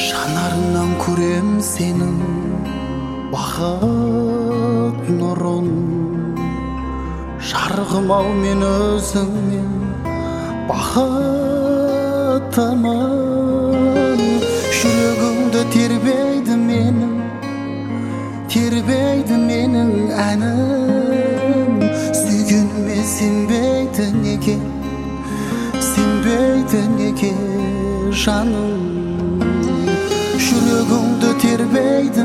Жанарынан көрем сенің бақыт нұрын, жарығым-ау мен өзіңмен бақыттымын. Жүрегімді тербейді менің әнім. Сүйгеніме сенбейді неге жаным. Жүрегімді тербейді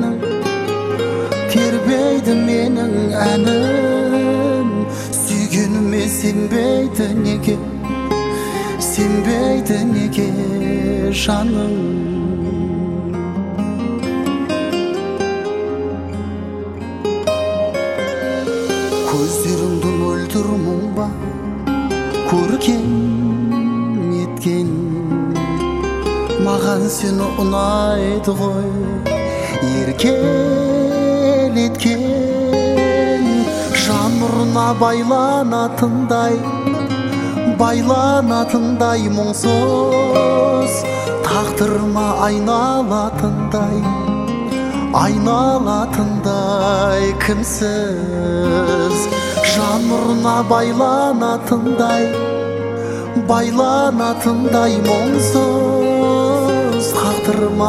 менің әнім. Сүйгеніме сенбейді неге жаным. Көздеріңді мөлдір мұң ба көркем еткен, маған сені ұнайды ғой еркелеткен. Жан нұрына байланатындай мұңсыз, тағдырыма айналатындай кімсіз. Жан нұрына байланатындай мұңсыз, тағдырыма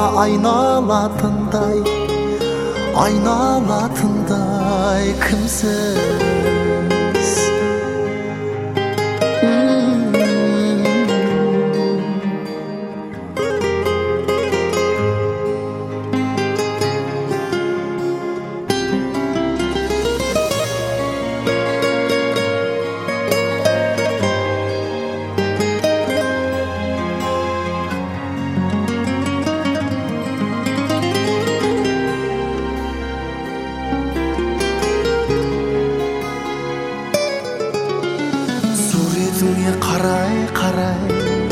айналатындай кімсіз. Суретіңе қарай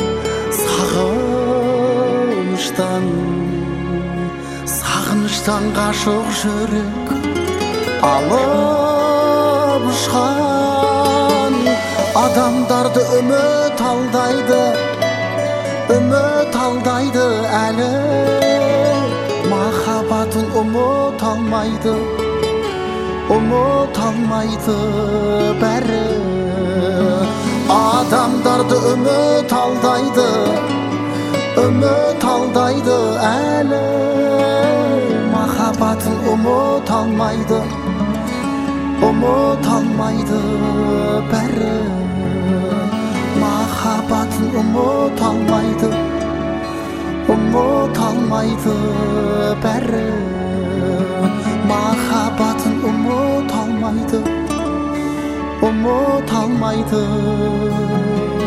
сағыныштан ғашық жүрек алып ұшқан. Адамдарды үміт алдайды әлі, махаббатын ұмыт алмайды бәрі. Адамдарды үміт алдайды әлі, махаббатын ұмыт алмайды бәрі. Махаббатын ұмыт алмайды бәрі. Махаббатын ұмыт алмайды